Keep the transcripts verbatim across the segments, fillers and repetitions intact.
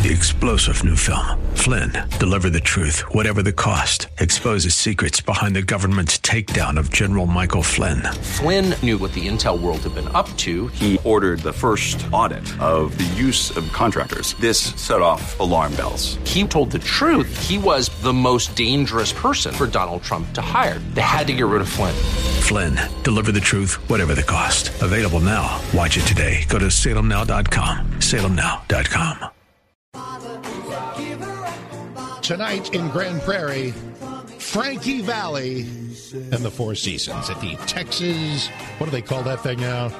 The explosive new film, Flynn, deliver the truth, whatever the cost, exposes secrets behind the government's takedown of General Michael Flynn. Flynn knew what the intel world had been up to. He ordered the first audit of the use of contractors. This set off alarm bells. He told the truth. He was the most dangerous person for Donald Trump to hire. They had to get rid of Flynn. Flynn, deliver the truth, whatever the cost. Available now. Watch it today. Go to salem now dot com. salem now dot com. Tonight in Grand Prairie, Frankie Valli and the Four Seasons at the Texas, what do they call that thing now?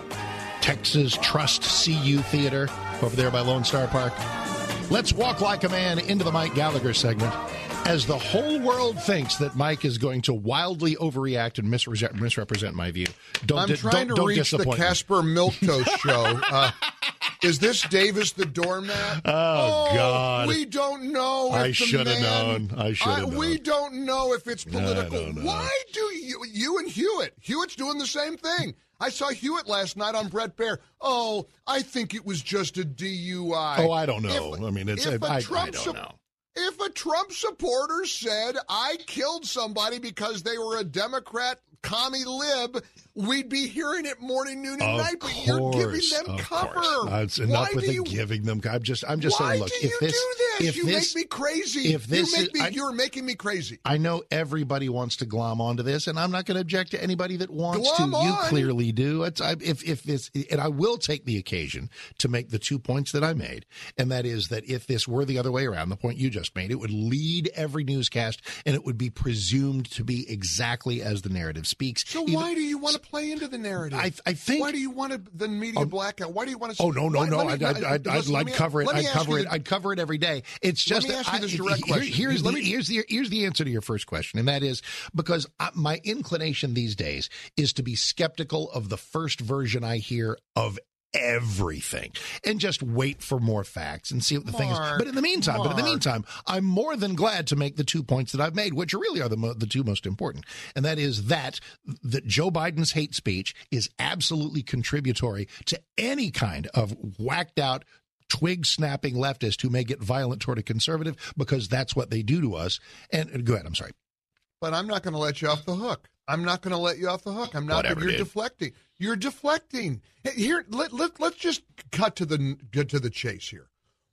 Texas Trust C U Theater over there by Lone Star Park. Let's walk like a man into the Mike Gallagher segment as the whole world thinks that Mike is going to wildly overreact and misre- misrepresent my view. Don't I'm di- trying don't, to don't reach the disappoint me. Casper Milquetoast show. Uh, is this Davis the doormat? Oh, oh God. We don't know if I the should have man- known. I should have known. We don't know if it's political. I don't know. Why do you, you and Hewitt? Hewitt's doing the same thing. I saw Hewitt last night on Brett Baer. Oh, I think it was just a D U I. Oh, I don't know. If, I mean, it's if a I, I Trump don't su- know. If a Trump supporter said, I killed somebody because they were a Democrat commie lib, we'd be hearing it morning, noon, and Of night. But course, you're giving them of cover. course. Uh, it's enough Why with do the you, giving them. I'm just, I'm just why saying. Look, do if you this, do this? if you this, make me crazy. If this, you make is, me, I, you're making me crazy. I know everybody wants to glom onto this, and I'm not going to object to anybody that wants Glom to. on. You clearly do. It's, I, if, if this, and I will take the occasion to make the two points that I made, and that is that if this were the other way around, the point you just made, it would lead every newscast, and it would be presumed to be exactly as the narrative speaks. So Even, why do you want to play into the narrative? I, I think. Why do you want to, the media Oh, blackout? Why do you want to? Oh no no why, no! me, I'd, I'd, I'd, listen, I'd me, cover it. I'd cover it. The, I'd cover it every day. It's just let me ask you this direct I, question. Here, here's Let the me, here's the here's the answer to your first question, and that is because I, my inclination these days is to be skeptical of the first version I hear of everything and just wait for more facts and see what the Mark, thing is. But in the meantime, Mark. but in the meantime, I'm more than glad to make the two points that I've made, which really are the mo- the two most important, and that is that that Joe Biden's hate speech is absolutely contributory to any kind of whacked out, twig snapping leftist who may get violent toward a conservative, because that's what they do to us. And go ahead, I'm sorry. But I'm not going to let you off the hook. I'm not going to let you off the hook. I'm not. Whatever, you're dude. deflecting. You're deflecting. Here, let, let, let's just cut to the get to the chase here.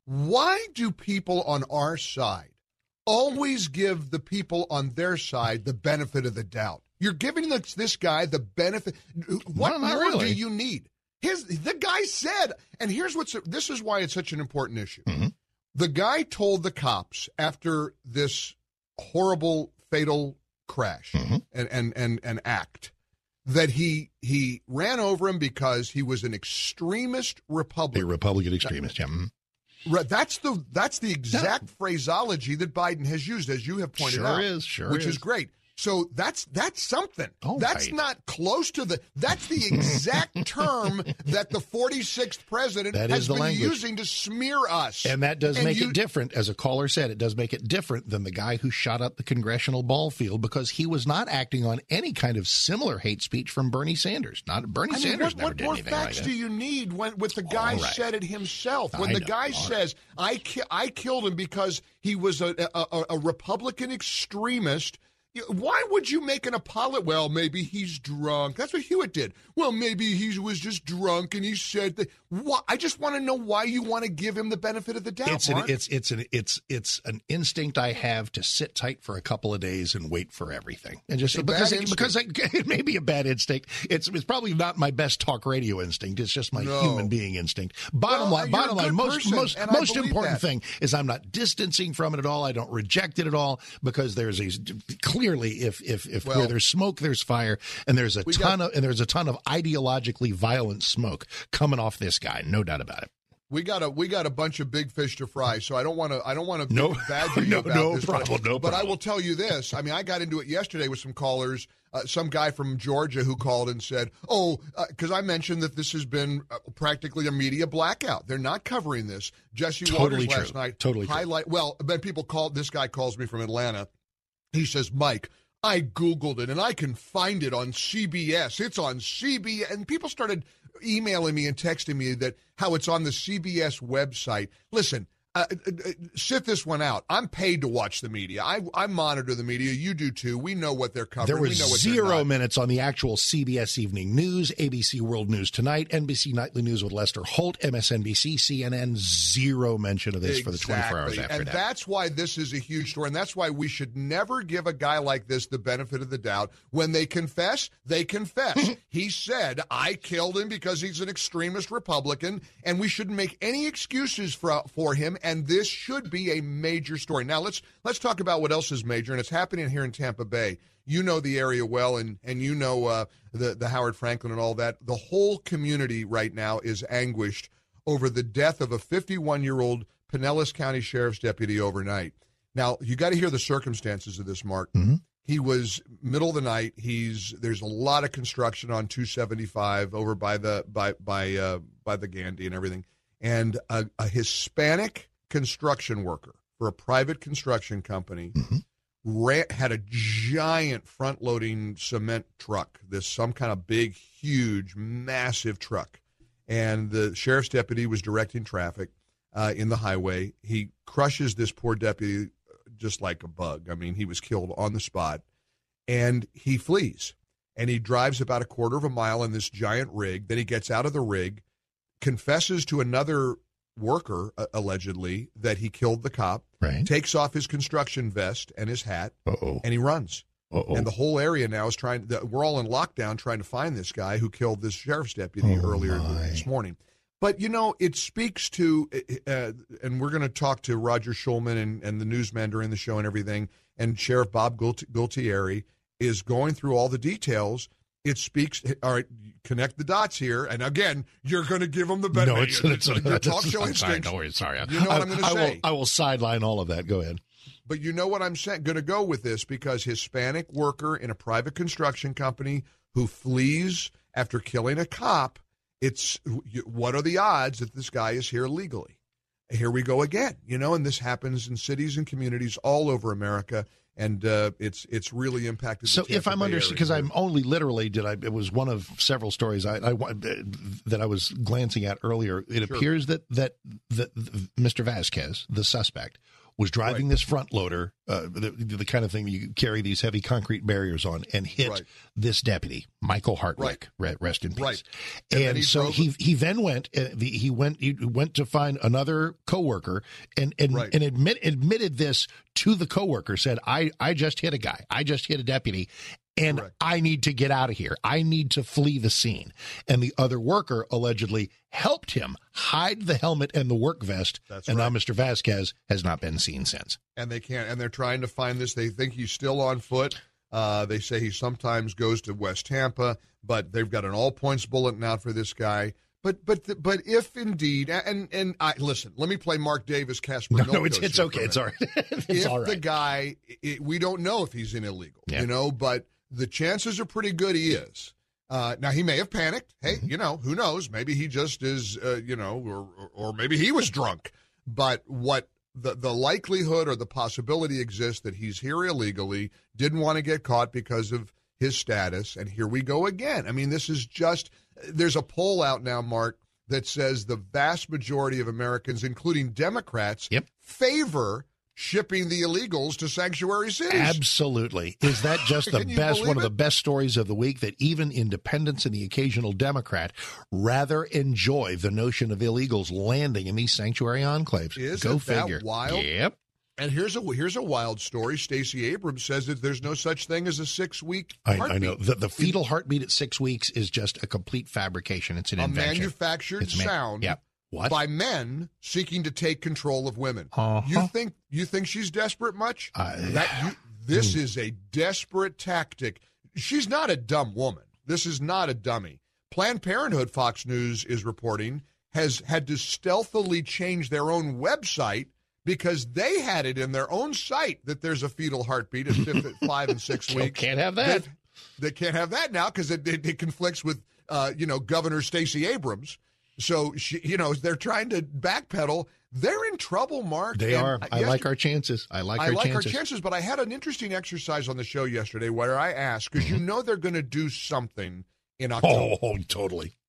Why do people on our side always give the people on their side the benefit of the doubt? You're giving this, this guy the benefit. What No, not more really. do you need? His the guy said, and here's what's this is why it's such an important issue. Mm-hmm. The guy told the cops after this horrible, fatal crash Mm-hmm. and, and, and, and act that he he ran over him because he was an extremist A Republican. Republican extremist, yeah. Mhm. Right, That's the that's the exact phraseology that Biden has used, as you have pointed Sure out. is, sure which is. is great. So that's that's something. All that's right. not close to the. That's the exact term that the forty-sixth president That has is the been language. using to smear us. And that does And make you- it different. As a caller said, it does make it different than the guy who shot up the congressional ball field, because he was not acting on any kind of similar hate speech from Bernie Sanders. Not Bernie I mean, Sanders what, never what did more anything like facts that. do you need when with the guy All right. said it himself? When I the know. guy All says, "I ki- I killed him because he was a, a, a, a Republican extremist." You- Why would you make an apology? Well, maybe he's drunk. That's what Hewitt did. Well, maybe he was just drunk and he said that. Why? I just want to know why you want to give him the benefit of the doubt. It's an, Mark. it's it's an it's it's an instinct I have to sit tight for a couple of days and wait for everything, and just It's a because bad it, because I, it may be a bad instinct. It's it's probably not my best talk radio instinct. It's just my No. human being instinct. Bottom Well, line, you're a bottom line. good Most person, most and I most believe important that. thing is I'm not distancing from it at all. I don't reject it at all, because there's a clearly if if if Well, where there's smoke, there's fire, and there's a we ton got- of and there's a ton of ideologically violent smoke coming off this guy. No doubt about it. We got a we got a bunch of big fish to fry, so I don't want to I don't want to No. badger you No, about no this. problem, but, no but I problem. will tell you this. I mean, I got into it yesterday with some callers. Uh, some guy from Georgia who called and said, "Oh, because I mentioned that this has been uh, practically a media blackout. They're not covering this." Jesse Totally Waters last true. night Totally true. highlight. Well, then people called. This guy calls me from Atlanta. He says, "Mike, I Googled it and I can find it on C B S. It's on C B S." And people started emailing me and texting me that how it's on the C B S website. Listen, uh, uh, sit this one out. I'm paid to watch the media. I, I monitor the media. You do too. We know what they're covering. There was we know what zero minutes on the actual C B S Evening News, A B C World News Tonight, N B C Nightly News with Lester Holt, M S N B C, C N N. Zero mention of this exactly. for the twenty-four hours after and that. And that's why this is a huge story, and that's why we should never give a guy like this the benefit of the doubt. When they confess, they confess. He said, I killed him because he's an extremist Republican, and we shouldn't make any excuses for, for him, and this should be a major story. Now, let's let's talk about what else is major, and it's happening here in Tampa Bay. You know the area well, and, and you know uh, the, the Howard Franklin and all that. The whole community right now is anguished over the death of a fifty-one-year-old Pinellas County Sheriff's deputy overnight. Now, you got to hear the circumstances of this, Mark. Mm-hmm. He was middle of the night. He's there's a lot of construction on two seventy-five over by the by by uh, by the Gandhi and everything, and a, a Hispanic construction worker for a private construction company mm-hmm. ran, had a giant front-loading cement truck. This some kind of big, huge, massive truck, and the sheriff's deputy was directing traffic uh, in the highway. He crushes this poor deputy just like a bug. I mean, he was killed on the spot, and he flees, and he drives about a quarter of a mile in this giant rig. Then he gets out of the rig, confesses to another worker, uh, allegedly, that he killed the cop, right. takes off his construction vest and his hat, Uh-oh. and he runs. Uh-oh. And the whole area now is trying, the, we're all in lockdown trying to find this guy who killed this sheriff's deputy oh earlier my. this morning. But, you know, it speaks to, uh, and we're going to talk to Roger Schulman and, and the newsman during the show and everything, and Sheriff Bob Gualtieri is going through all the details. It speaks, all right, connect the dots here. And again, you're going to give them the benefit. No, it's, it's, it's, it's your talk show I'm instincts. sorry, don't worry, sorry. You know what I, I'm going to I say. Will, I will sideline all of that. Go ahead. But you know what I'm saying? Going to go with this because Hispanic worker in a private construction company who flees after killing a cop. It's what are the odds that this guy is here legally? Here we go again, you know, and this happens in cities and communities all over America, and uh, it's it's really impacted. So the if I'm understanding, because I'm only literally did I it was one of several stories I, I that I was glancing at earlier. It sure. appears that that that Mister Vasquez, the suspect, was driving right. this front loader, uh, the, the kind of thing you carry these heavy concrete barriers on, and hit right. this deputy, Michael Hartwick, right. rest in peace. Right. And, and he so he he then went uh, the, he went he went to find another coworker and and, right. and admit admitted this to the coworker. Said, I I just hit a guy, I just hit a deputy. And Correct. I need to get out of here. I need to flee the scene. And the other worker allegedly helped him hide the helmet and the work vest. That's and right. now Mister Vasquez has not been seen since. And they can't. And they're trying to find this. They think he's still on foot. Uh, they say he sometimes goes to West Tampa, but they've got an all-points bulletin out for this guy. But but but if indeed, and and I listen, let me play Mark Davis, Casper. No, no, it's it's okay. It's all right. It's if all right. the guy, it, we don't know if he's in illegal, yeah. you know, but the chances are pretty good he is. Uh, now, he may have panicked. Hey, mm-hmm. you know, who knows? Maybe he just is, uh, you know, or, or or maybe he was drunk. But what the, the likelihood or the possibility exists that he's here illegally, didn't want to get caught because of his status, and here we go again. I mean, this is just, there's a poll out now, Mark, that says the vast majority of Americans, including Democrats, yep. favor shipping the illegals to sanctuary cities. Absolutely. Is that just the best, one of the best stories of the week, that even independents and the occasional Democrat rather enjoy the notion of illegals landing in these sanctuary enclaves? Is Go it figure. That wild? Yep. And here's a here's a wild story. Stacey Abrams says that there's no such thing as a six-week heartbeat. I, I know. The, the fetal heartbeat at six weeks is just a complete fabrication. It's an a invention. A manufactured it's man- sound. Yep. What? By men seeking to take control of women. Uh-huh. You think you think she's desperate much? Uh, that you, this is a desperate tactic. She's not a dumb woman. This is not a dummy. Planned Parenthood, Fox News is reporting, has had to stealthily change their own website because they had it in their own site that there's a fetal heartbeat at five and six weeks. Can't have that. They, they can't have that now because it, it, it conflicts with, uh, you know, Governor Stacey Abrams. So, she, you know, they're trying to backpedal. They're in trouble, Mark. They and are. I yes, like our chances. I like I our like chances. our chances, but I had an interesting exercise on the show yesterday where I asked, because mm-hmm. you know they're going to do something in October. Oh, totally.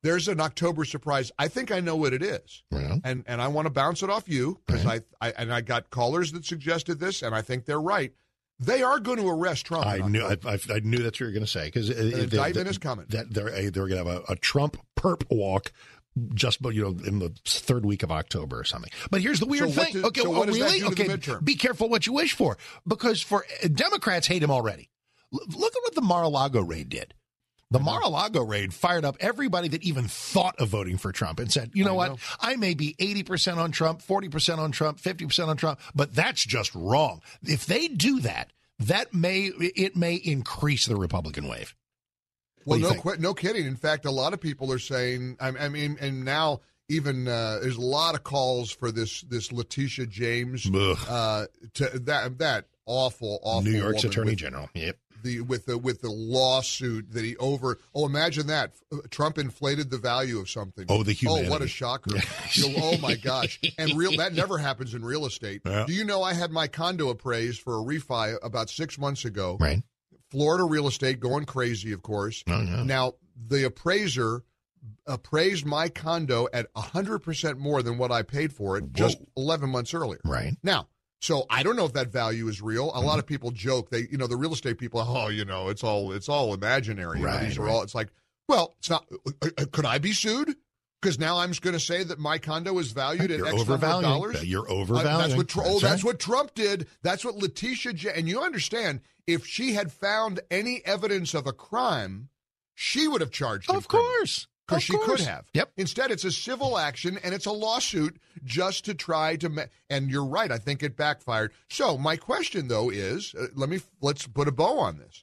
there's an October surprise. I think I know what it is, Well. and and I want to bounce it off you because Right. I, I and I got callers that suggested this, and I think they're right. They are going to arrest Trump. I in knew I, October. I, I knew that's what you were going to say because An indictment is coming. That they're a, they're going to have a, a Trump perp walk. Just, you know, in the third week of October or something. But here's the weird So what thing. do- okay, so well, what does that really? do to the okay, midterm? be careful what you wish for, because for Democrats hate him already. L- look at what the Mar-a-Lago raid did. The Mar-a-Lago raid fired up everybody that even thought of voting for Trump and said, you know I what, know. I may be eighty percent on Trump, forty percent on Trump, fifty percent on Trump, but that's just wrong. If they do that, that may it may increase the Republican wave. Well, What do you no, think? qu- no kidding. In fact, a lot of people are saying. I, I mean, and now even uh, there's a lot of calls for this this Letitia James, Ugh. uh, to that that awful, awful New York's woman Attorney with General. Yep. The with the with the lawsuit that he over. Oh, imagine that Trump inflated the value of something. Oh, the Oh, what a humanity. shocker! You know, oh my gosh! And real that never happens in real estate. Yeah. Do you know I had my condo appraised for a refi about six months ago? Right. Florida real estate going crazy, of course. Oh, yeah. Now, the appraiser appraised my condo at one hundred percent more than what I paid for it just Whoa. eleven months earlier. Right. Now, so I don't know if that value is real. A Mm-hmm. lot of people joke, they, you know, the real estate people, oh, you know, it's all it's all imaginary. You know, Right, these are right. all, it's like, well, it's not, uh, uh, could I be sued? Because now I'm just going to say that my condo is valued at You're X number of overvaluing. dollars. You're Uh, overvaluing. that's what Tr- oh, That's that's right. what Trump did. That's what Letitia J- and you understand, if she had found any evidence of a crime, she would have charged him Of course. because Of she could course. have. Yep. Instead, it's a civil action and it's a lawsuit just to try to. Ma- and you're right. I think it backfired. So my question though is, uh, let me let's put a bow on this.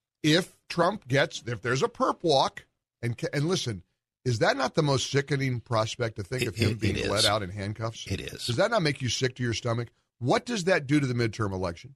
If Trump gets, if there's a perp walk, and ca- and listen. Is that not the most sickening prospect to think It- of him it- being it let is. out in handcuffs? It is. Does that not make you sick to your stomach? What does that do to the midterm election?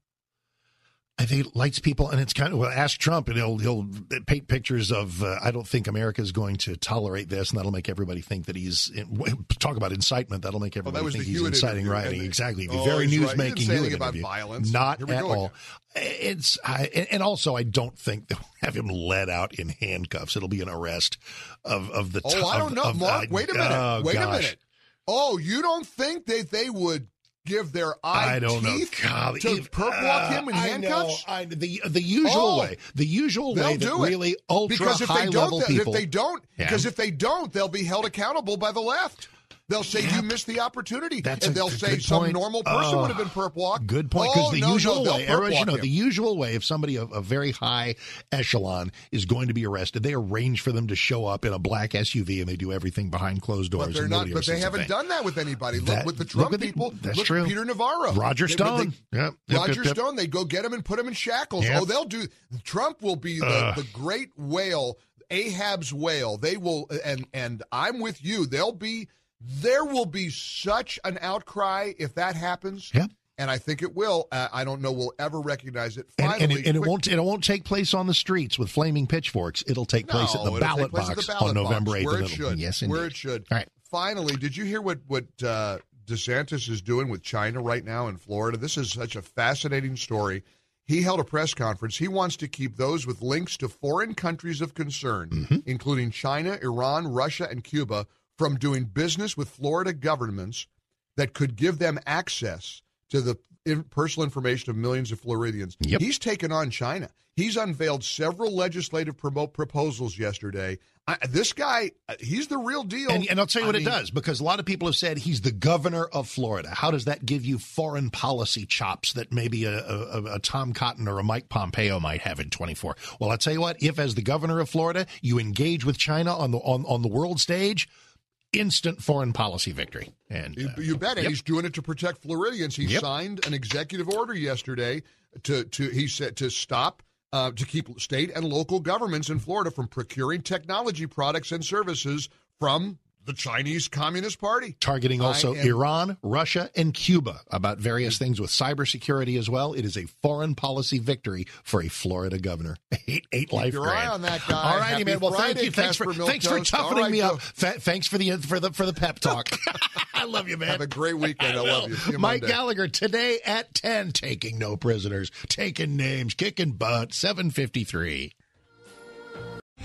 I think it lights people, and it's kind of, well, ask Trump, and he'll he'll paint pictures of, uh, I don't think America is going to tolerate this, and that'll make everybody think that he's, talk about incitement, that'll make everybody was think the he's Hewitt inciting interview, rioting. isn't it? Exactly. Oh, Very he's right. He news-making didn't say anything Hewitt about interview. violence. Not Here we at go all. again. It's, I, and and also, I don't think they'll have him let out in handcuffs. It'll be an arrest of, of the Oh, top. I don't know, of, Mark. uh, Wait a minute. oh, Wait gosh. a minute. Oh, you don't think that they would give their eye I don't know. teeth God, to if- perp walk him in uh, handcuffs? I know. I, the the usual Oh, way, the usual They'll way that do it. really ultra because if high they don't, level th- people. if they don't, Yeah. because if they don't, they'll be held accountable by the left. They'll say Yeah. you missed the opportunity, That's and a they'll good say some point. normal person Oh, would have been perp walked. Good point, because Oh, the no, usual no, they'll way, perp everyone should walk know, him. the usual way, if somebody of a very high echelon is going to be arrested, they arrange for them to show up in a black S U V, and they do everything behind closed doors. But they're and not. nobody But ever they says a haven't thing. done that with anybody. Look That- with the look Trump at the- people. that's look true. at Peter Navarro, Roger They- Stone. they- Yep, yep, Roger yep, yep. Stone. They go get him and put him in shackles. Yep. Oh, they'll do. Trump will be the, Ugh. the great whale, Ahab's whale. They will, and and I'm with you. They'll be. There will be such an outcry if that happens. Yep. And I think it will. Uh, I don't know we'll ever recognize it. And, Finally, and, it, and it quick- won't. It won't take place on the streets with flaming pitchforks. It'll take place No, at the it'll ballot take place at box the ballot on November box, eighth. where and it it'll- should. Yes, where indeed. it should. All right. Finally, did you hear what what uh, DeSantis is doing with China right now in Florida? This is such a fascinating story. He held a press conference. He wants to keep those with links to foreign countries of concern, Mm-hmm. including China, Iran, Russia, and Cuba, from doing business with Florida governments that could give them access to the in- personal information of millions of Floridians. Yep. He's taken on China. He's unveiled several legislative promote proposals yesterday. I, this guy, uh, he's the real deal. And, and I'll tell you what I it mean, does, because a lot of people have said he's the governor of Florida. How does that give you foreign policy chops that maybe a, a, a Tom Cotton or a Mike Pompeo might have in twenty-four? Well, I'll tell you what, if as the governor of Florida, you engage with China on the on, on the world stage, instant foreign policy victory. And You, uh, you bet, and yep. he's doing it to protect Floridians. He Yep. signed an executive order yesterday to to he said to stop uh, to keep state and local governments in Florida from procuring technology products and services from the Chinese Communist Party. targeting also I am- Iran, Russia, and Cuba about various things with cybersecurity as well. It is a foreign policy victory for a Florida governor. Eight, eight life your grand. eye on that guy. All righty, Happy man. Well, thank Friday, you. Thanks for Casper thanks for Milquetoast. All toughening right, me up. Joe. Fa- thanks for the for the for the pep talk. I love you, man. Have a great weekend. I, love you. See you Mike Monday. Gallagher today at ten, taking no prisoners, taking names, kicking butt. Seven fifty three.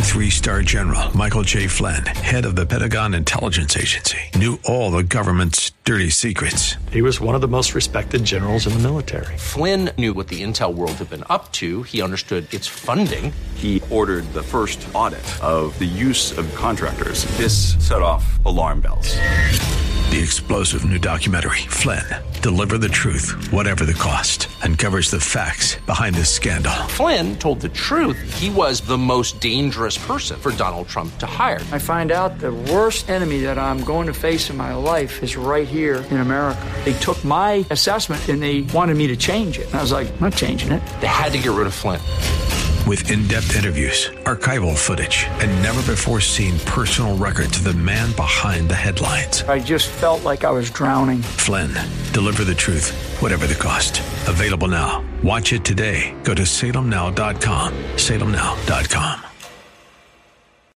Three-star general Michael J. Flynn, head of the Pentagon Intelligence Agency, knew all the government's dirty secrets. He was one of the most respected generals in the military. Flynn knew what the intel world had been up to. He understood its funding. He ordered the first audit of the use of contractors. This set off alarm bells. The explosive new documentary, Flynn, Deliver the Truth, Whatever the Cost, uncovers the facts behind this scandal. Flynn told the truth. He was the most dangerous person for Donald Trump to hire. I find out the worst enemy that I'm going to face in my life is right here in America. They took my assessment and they wanted me to change it. And I was like, I'm not changing it. They had to get rid of Flynn. With in-depth interviews, archival footage, and never-before-seen personal records of the man behind the headlines. I just felt like I was drowning. Flynn, Deliver the Truth, Whatever the Cost. Available now. Watch it today. Go to salem now dot com. salem now dot com.